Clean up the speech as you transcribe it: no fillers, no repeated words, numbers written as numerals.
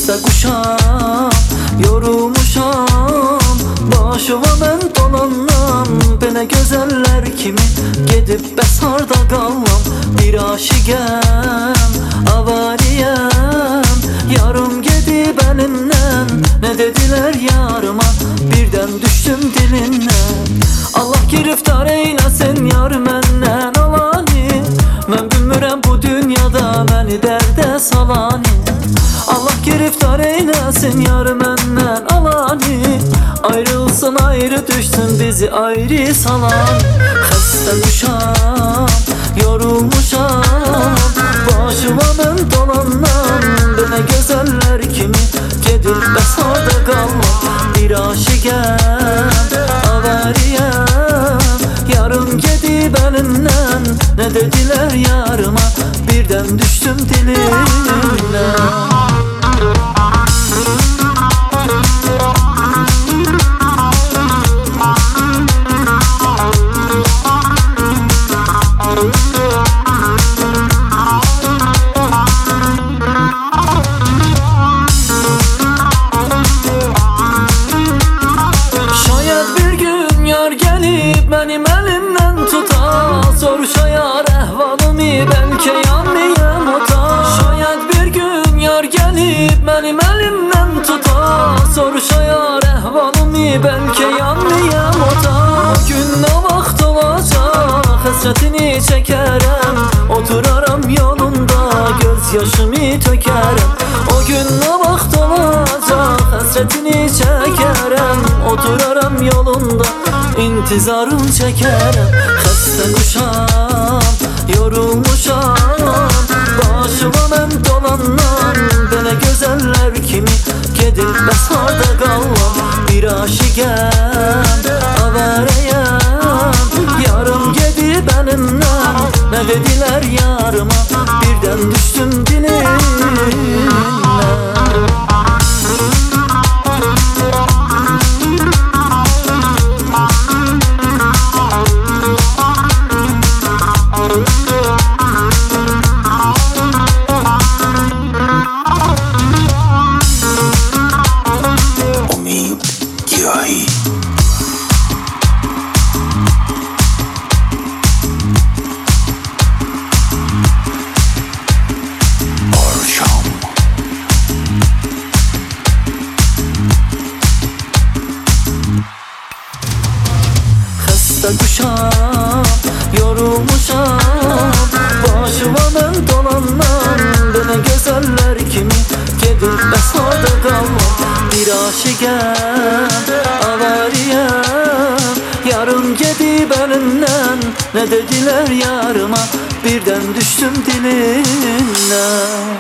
Xəstə quşam, yorulmuşam, başıma mən dolanam. Belə gözəllər kimi gedib bəs harda qalmam. Bir aşiqəm, avariyəm, yarım gedib əlimdən. Nə dedilər yarıma, birdən düşdüm dilindən. Allah giriftar eyləsin yar məndən alani. Mən bilmirəm bu dünyada məni dərdə salani. Allah giriftar eyləsin yar məndən alani. Ayrılsın ayrı düşsün bizi ayrı salan. Xəstə quşam, yorulmuşam, başıma mən dolanam. Belə gözəllər kimi gedib bəs harda qalmam. Bir aşiqəm, avariyəm, yarım gedib əlimdən. Nə dedilər yarıma, birdən düşdüm dilindən. Benim elimden tutar, soruşa yar əhvalımı, bəlkə yanmayam ota. Şayad bir gün yar gelip benim elimden tutar, soruşa yar əhvalımı, bəlkə yanmayam ota. O gün ne vaxt olacaq, həsrətini çəkərəm, oturaram yolunda, göz yaşımı tökərəm. O gün ne vaxt olacaq, həsrətini çəkərəm, oturaram yolunda, İntizarım çəkərəm. Xəstə quşam, yorulmuşam, başıma mən dolanam. Belə gözəllər kimi gedib bəs harda qalmam. Bir aşiqəm, avarəyəm, yarım gedib əlimdən. Nə dedilər yarıma, birdən düşdüm dilindən. Xəstə quşam, yorulmuşam, başıma mən dolanam. Belə gözəllər kimi gedib bəs harda qalmam. Bir aşiqəm, avariyəm, yarım gedib əlimdən. Nə dedilər yarıma, birdən düşdüm dilindən.